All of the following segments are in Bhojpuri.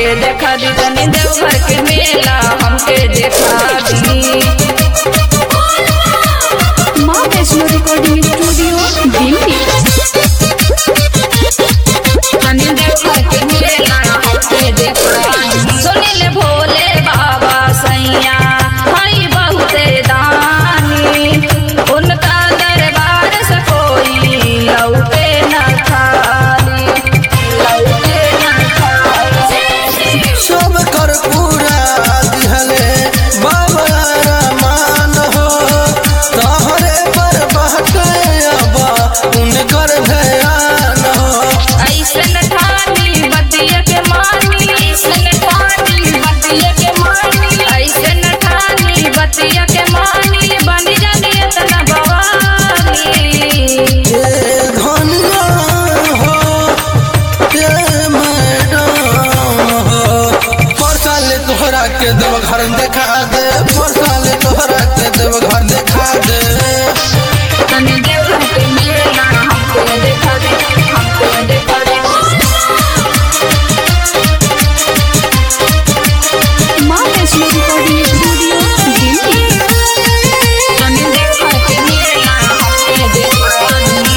देखा दी तनी देवघर के मेला हमके देखा दी। माँ वैष्णो रिकॉर्डिंग स्टूडियो दिल्ली। तनी देवघर के मेला हमके देखा दी। सुनिल भोले बाबा सैया हई बहुते दानी, उनका दरबार से कोई लौटे न खाली, लौटे न खाली। सब कर पूरा दिहले बाबा रमान हो, तोहरे पर बहके अब उनकर ध्यान हो। ऐसन ठानी बतिया के मानी, ऐसन ठानी बतिया के मानी, ऐसन ठानी बतिया के मानी, बन जानी इतना बवाली। ये धनिया हो, ये मैडम हो, परसाले तोहरा के देवघर देखा दे, परसाले तोहरा के देवघर देखा दे। तनी देवघर के मेला हमको देखा दे, हमको देखा दे। माँ वैष्णो रिकॉर्डिंग स्टूडियो दिल्ली। तनी देवघर के मेला हमको देखा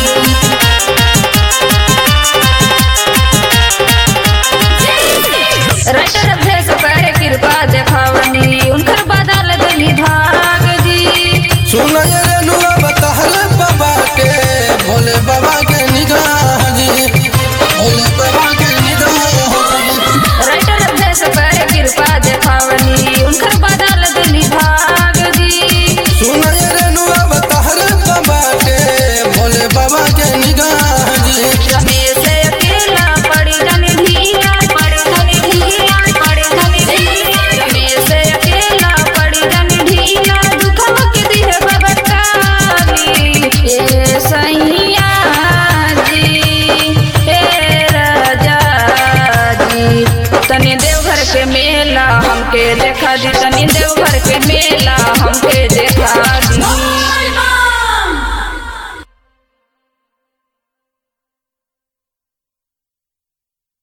दी। राइटर भेस पर कृपा देखावनी, उनकर बदल दिली भाग जी। सुन ये रेनुआ बताहल बाबा के, भोले बाबा के निगाह जी, भोले बाबा के निगाह जी। राइटर भेस पर कृपा देखावनी, उनकर बदल दिली भाग जी। सुन ये रेनुआ बताहल बाबा के, भोले बाबा के निगाह जी। रमेश अकेला पड़ी धनी ढीला, पड़ी धनी ढीला, पड़ी धनी ढीला। रमेश अकेला पड़ी धनी ढीला, दुखवा के दिहे बबतारी। ए सैया जी, ए राजा जी, तनी देवघर के मेला हमके देखा दी, तनी देवघर के मेला हमके देखा दी।